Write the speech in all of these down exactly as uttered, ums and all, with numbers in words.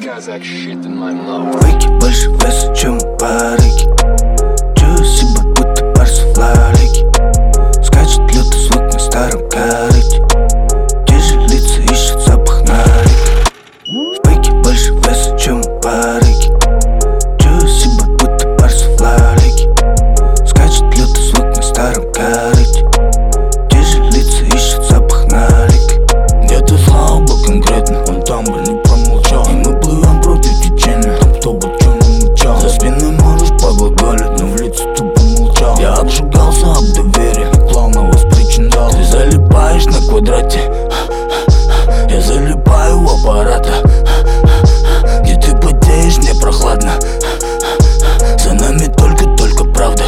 Байки больше веса, чем у барыги. Чую себя, будто Барса в Ла Лиге. Скачет лютый звук на старом корыте. Те же лица ищут запах налик. В байке больше веса, чем у барыги. Чую себя, будто Барса в Ла Лиге. Скачет лютый звук на старом корыте. Те же лица ищут запах налик. Где-то слабо конкретно, он там бы не промолчал. И мы плывем против течения, там кто бы чё не мычал. За спиной можешь поглаголить, но в лицо тупо молчал. Я обжигался об доверие, плавно вас причиндал. Ты залипаешь на квадрате, я залипаю в аппарата. Где ты потеешь, мне прохладно. За нами только-только правда.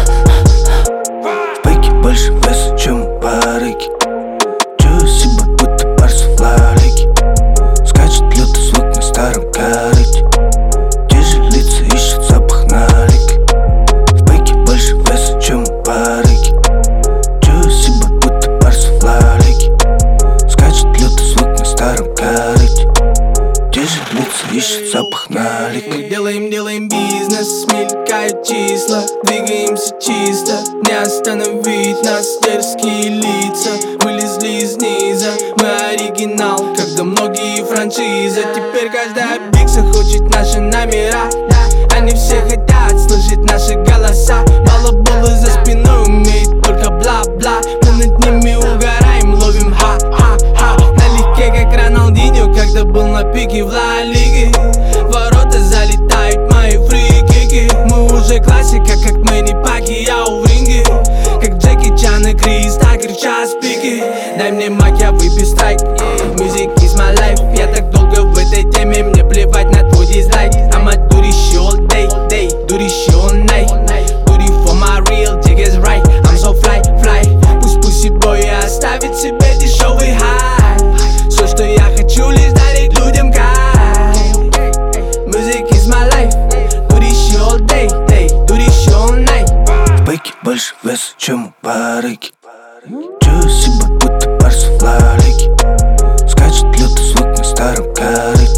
В байке больше веса, чем у барыги. Чую себя, будто Барса в Ла Лиге. Скачет лютый звук на старом корыте. Те же лица ищут запах налик. В байке больше веса, чем у барыги. Чую себя, будто Барса в Ла Лиге. Скачет лютый звук на старом корыте. Те же лица ищут запах налик. Мы делаем, делаем бизнес, мелькают числа, двигаемся чисто, не остановить нас дерзкие лица. Вылезли из низа, мы оригинал, когда многие франшизы. Теперь каждая бикса хочет наши номера. Они все хотят слышать наши голоса. Балаболы за спиной умеют только бла-бла. Мы над ними угораем, ловим ха-ха-ха. Налегке, как Роналдиньо, когда был на пике в Ла Лиге. Ворота залетают мои фрикики. Мы уже классика, как Мэнни Паки, я в ринге. Как Джеки Чан и Крис Такер, час пики. Дай мне мак, я выпью страйк. Music is my life. Я так долго в этой теме, мне плевать на твой дизлайк. I'ma do this shit all day, day. Do this shit all night. Do this for my real niggas right. I'm so fly, fly. Пусть пусть бой оставит себе дешевый хай. Все, что я хочу, лишь дарить людям кайф. Music is my life. Do this shit all day, day. Do this shit all night. В байке больше веса, чем у барыги. Чую себя, будто Барса в Ла Лиге. Скачет лютый звук на старом корыте.